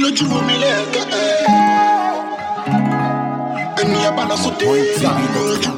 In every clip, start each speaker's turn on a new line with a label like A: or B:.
A: lójú omi lẹ́ẹ̀kẹ́ ẹni ẹ bá lọ sóde lójú.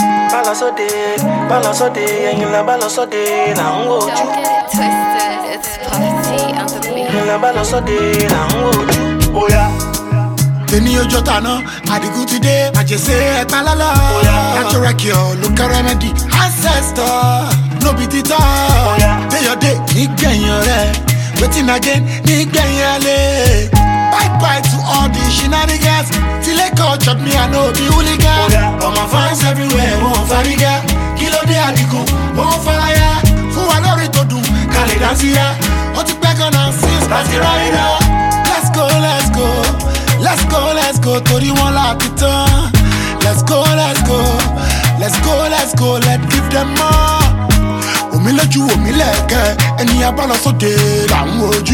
B: Bá lọ sóde, ẹ̀yin la bá lọ sóde là ń wojú.
C: Don't get it twisted, it's Puffy on the beat.
B: Ẹ̀yin la bá lọ sóde là ń wojú. Bóyá.
A: Tèmi ọjọ́ tàná, àdìgún ti dé, àjẹsẹ́ ẹ̀ta lọ́lọ́. Natural cure, local remedy, ancestor, no be títọ́. Day your day, nígbẹ̀yìn rẹ̀, waiting again, nígbẹ̀yìn alẹ́. Bye bye to all the shenanigans. Till they cultured me, I know be hooligan. All my fans everywhere, won't fariga. Kilo de àdìgún, won't fire. Fún wa lórí tó dùn, kàlẹ́ dáńsì yá. Ó ti pẹ́ gan-an since láti ráyìnà. Let's go, let's go. Let's go, let's go, torí wọn láti tán. Let's go, let's go. Let's go, let's go, let's give them more. Omi lójú omi lẹ́ẹ̀kẹ́, ẹni abá lọ sóde là ń wojú.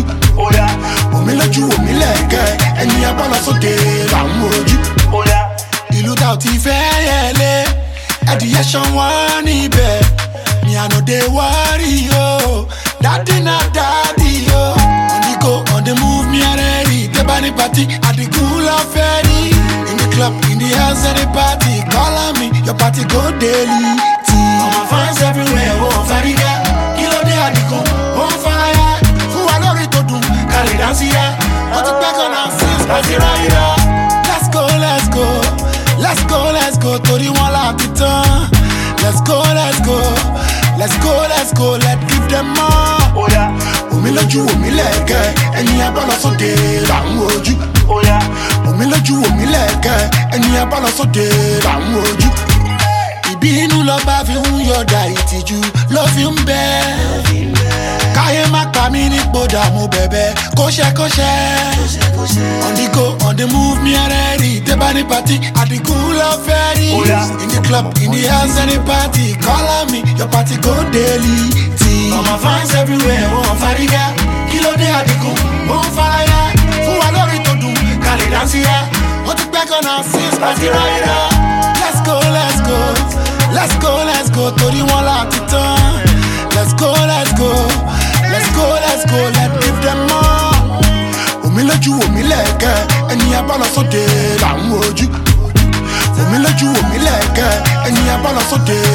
A: Omi lójú omi lẹ́ẹ̀kẹ́, ẹni abá lọ sóde là ń wojú. Ìlú ta ò ti fẹ́ yẹlé, ẹ̀dìyẹ ṣan wọ́n níbẹ̀. Mi àná dé wọ́rí o, dádì náà dádì o. On the go, on the move, me and ready. Tebani party, at the cool of ferry. In the club, in the house, at the party. Call on me, your party go daily. All my fans everywhere, won't fariga. Kilo de adiko, won't fire. Fún wa lórí tó dùn, kàlẹ́ dáńsì yá. Wọ́n ti pẹ́ gan-an since láti ráyìnà. Let's go, let's go. Let's go, let's go, torí wọn láti tán. Let's go, let's go. Let's go, let's go, let's give them more. Omi lójú omi lẹ́ẹ̀kẹ́, ẹni abá lọ sóde là ń wojú. Omi lójú omi lẹ́ẹ̀kẹ́, ẹni abá lọ sóde là ń wojú. Ìbínú lọ́ba fi ń yọ̀dà ìtìjú ló fi ń bẹ́. Káyé má pa mí nípò dààmú bẹ̀bẹ̀ kóṣẹ́kóṣẹ́. On the go, on the move, me and ready. Tebani party, at the cool of ferry. In the club, in the house, and the party. Call on me, your party go daily. All my fans everywhere, won't fariga. Kilo de àdìgún, won't fire. Fún wa lórí tó dùn, kàlẹ́ dáńsì yá. Ó ti pẹ́ gan-an since láti ráyìnà. Let's go, let's go. Let's go, let's go, torí wọn láti tán. Let's go, let's go. Let's go, let's go, let's give them more. Omi lójú omi lẹ́ẹ̀kẹ́, ẹni abá lọ sóde là ń wojú. Omi lójú omi lẹ́ẹ̀kẹ́, ẹni abá lọ sóde